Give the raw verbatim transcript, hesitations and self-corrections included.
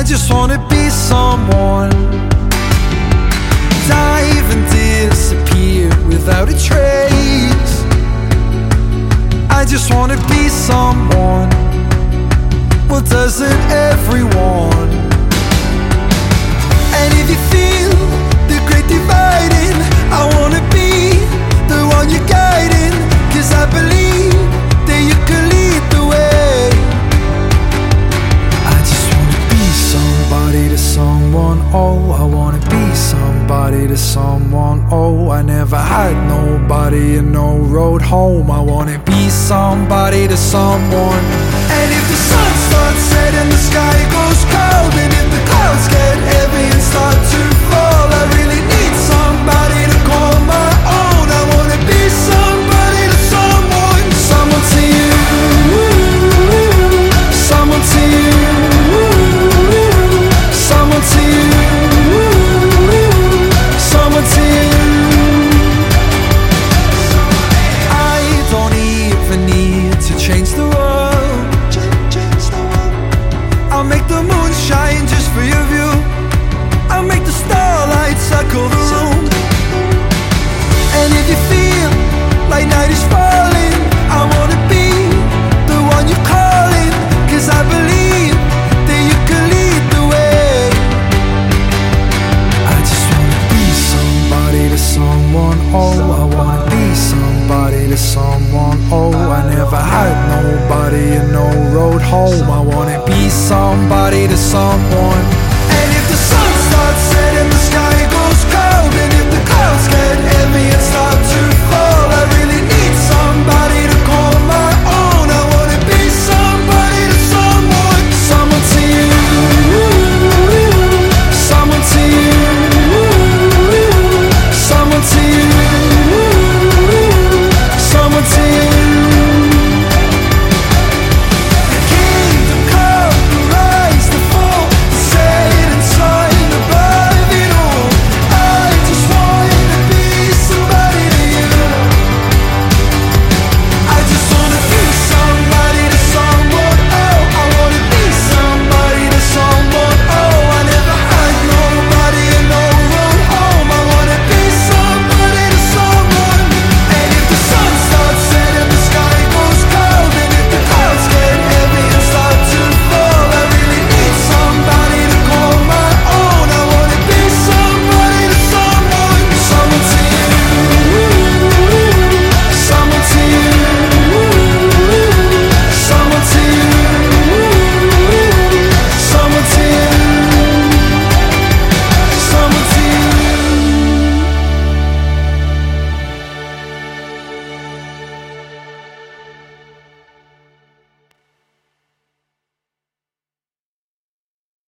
just wanna be someone. Dive and disappear without a trace. I just wanna be someone. Well, doesn't everyone? And if you feel the great dividing, I wanna be the one you're guiding. Cause I believe that you can lead the way. I just wanna be somebody to someone. Oh, I wanna be somebody to someone. Oh, I never had nobody and no road home. I wanna be somebody to someone. And if the sun starts setting, the sky goes cold, and if the clouds get heavy and start to fall, I really need somebody to call my own. I wanna be somebody to someone. Someone to you, someone to you, someone to you, someone to you. I don't even need to change the world. I'll make the moon shine just for your view. I'll make the starlight circle the room. And if you feel like night is falling, I wanna be the one you're calling. Cause I believe that you can lead the way. I just wanna be somebody to someone. Oh, I wanna be somebody to someone. Oh, I never had nobody and no road home. I wanna be somebody to someone.